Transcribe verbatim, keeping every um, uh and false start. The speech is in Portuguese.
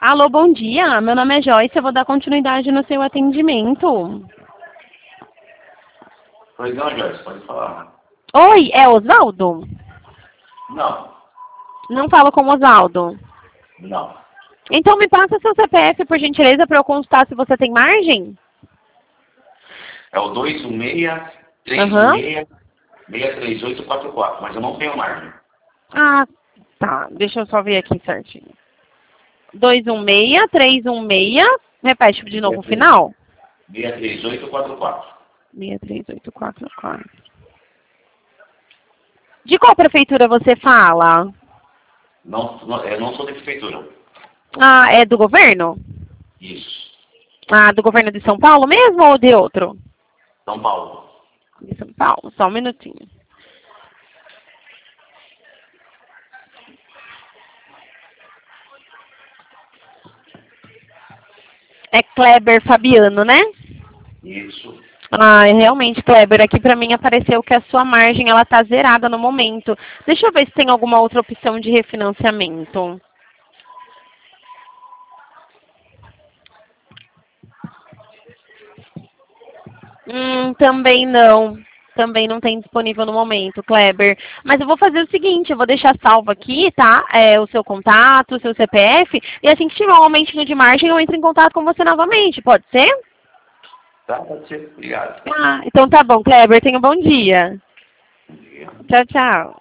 Alô, bom dia. Meu nome é Joyce, eu vou dar continuidade no seu atendimento. Pois não, Joyce, pode falar. Oi, é Osvaldo? Não, Não falo com Osvaldo. não. Então me passa seu C P F, por gentileza, para eu consultar se você tem margem? É o dois um seis, três um Aham. seis, seis três oito quatro quatro, mas eu não tenho margem. Ah, tá. Deixa eu só ver aqui certinho. dois um seis, três um seis. Repete de novo o final. seis três oito quatro quatro. seis três oito quatro quatro. De qual prefeitura você fala? Não, não, eu não sou da prefeitura. Ah, é do governo? Isso. Ah, do governo de São Paulo mesmo ou de outro? São Paulo. De São Paulo, só um minutinho. É Kleber Fabiano, né? Isso. Ah, realmente, Kleber, aqui pra mim apareceu que a sua margem ela tá zerada no momento. Deixa eu ver se tem alguma outra opção de refinanciamento. Hum, também não. Também não tem disponível no momento, Kleber. Mas eu vou fazer o seguinte, eu vou deixar salvo aqui, tá? É, o seu contato, o seu C P F, e assim que tiver um aumentinho de margem, eu entro em contato com você novamente, pode ser? Tá, pode ser. Obrigado. Ah, então tá bom, Kleber, tenha um bom dia. Bom dia. Tchau, tchau.